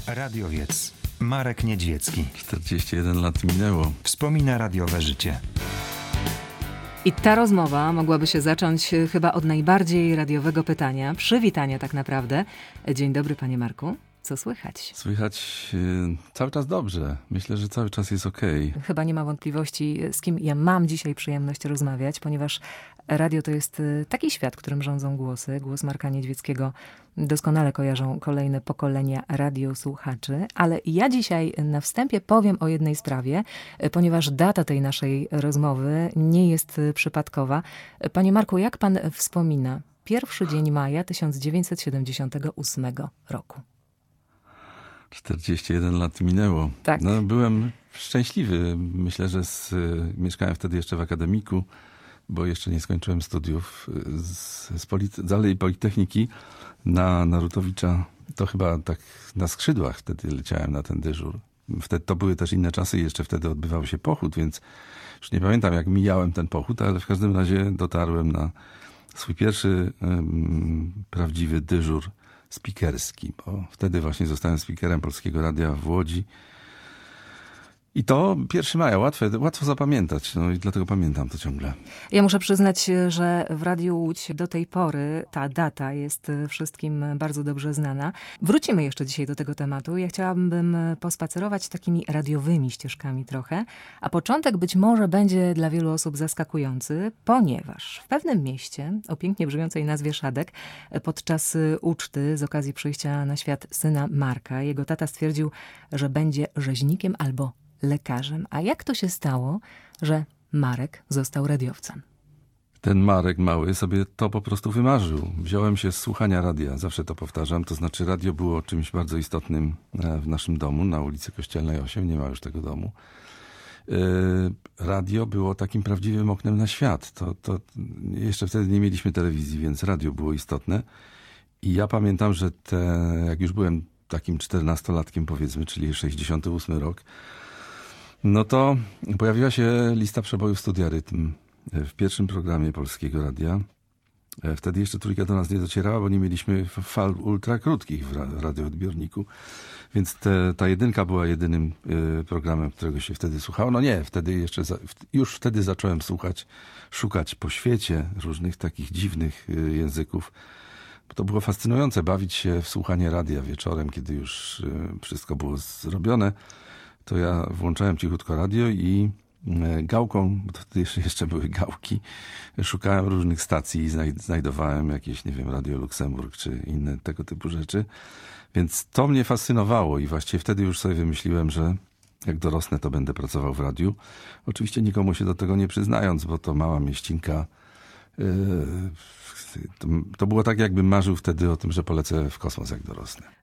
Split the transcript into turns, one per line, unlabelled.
Radiowiec Marek Niedźwiecki
41 lat minęło.
wspomina radiowe życie.
I ta rozmowa mogłaby się zacząć chyba od najbardziej radiowego pytania, przywitania tak naprawdę. Dzień dobry, panie Marku. Co słychać?
Słychać cały czas dobrze. Myślę, że cały czas jest okej.
Chyba nie ma wątpliwości, z kim ja mam dzisiaj przyjemność rozmawiać, ponieważ radio to jest taki świat, którym rządzą głosy. Głos Marka Niedźwieckiego doskonale kojarzą kolejne pokolenia radiosłuchaczy, ale ja dzisiaj na wstępie powiem o jednej sprawie, ponieważ data tej naszej rozmowy nie jest przypadkowa. Panie Marku, jak pan wspomina 1 dzień maja 1978 roku?
41 lat minęło.
Tak.
No, byłem szczęśliwy. Myślę, że mieszkałem wtedy jeszcze w akademiku, bo jeszcze nie skończyłem studiów z Alei Politechniki na Narutowicza. To chyba tak na skrzydłach wtedy leciałem na ten dyżur. Wtedy to były też inne czasy i jeszcze wtedy odbywał się pochód, więc już nie pamiętam, jak mijałem ten pochód, ale w każdym razie dotarłem na swój pierwszy prawdziwy dyżur spikerski, bo wtedy właśnie zostałem spikerem Polskiego Radia w Łodzi. I to 1 maja, łatwo zapamiętać, no i dlatego pamiętam to ciągle.
Ja muszę przyznać, że w Radiu Łódź do tej pory ta data jest wszystkim bardzo dobrze znana. Wrócimy jeszcze dzisiaj do tego tematu. Ja chciałabym pospacerować takimi radiowymi ścieżkami trochę, a początek być może będzie dla wielu osób zaskakujący, ponieważ w pewnym mieście o pięknie brzmiącej nazwie Szadek podczas uczty z okazji przyjścia na świat syna Marka, jego tata stwierdził, że będzie rzeźnikiem albo lekarzem. A jak to się stało, że Marek został radiowcem?
Ten Marek mały sobie to po prostu wymarzył. Wziąłem się z słuchania radia, zawsze to powtarzam, to znaczy radio było czymś bardzo istotnym w naszym domu, na ulicy Kościelnej 8, nie ma już tego domu. Radio było takim prawdziwym oknem na świat. To jeszcze wtedy nie mieliśmy telewizji, więc radio było istotne. I ja pamiętam, że jak już byłem takim 14-latkiem powiedzmy, czyli 68 rok, no to pojawiła się lista przebojów Studia Rytm w pierwszym programie Polskiego Radia. Wtedy jeszcze trójka do nas nie docierała, bo nie mieliśmy fal ultrakrótkich w radioodbiorniku. Więc ta jedynka była jedynym programem, którego się wtedy słuchało. No nie, już wtedy zacząłem szukać po świecie różnych takich dziwnych języków. To było fascynujące, bawić się w słuchanie radia wieczorem, kiedy już wszystko było zrobione. To ja włączałem cichutko radio i gałką, bo wtedy jeszcze były gałki, szukałem różnych stacji i znajdowałem jakieś, nie wiem, Radio Luksemburg czy inne tego typu rzeczy. Więc to mnie fascynowało i właściwie wtedy już sobie wymyśliłem, że jak dorosnę, to będę pracował w radiu. Oczywiście nikomu się do tego nie przyznając, bo to mała mieścinka. To było tak, jakbym marzył wtedy o tym, że polecę w kosmos, jak dorosnę.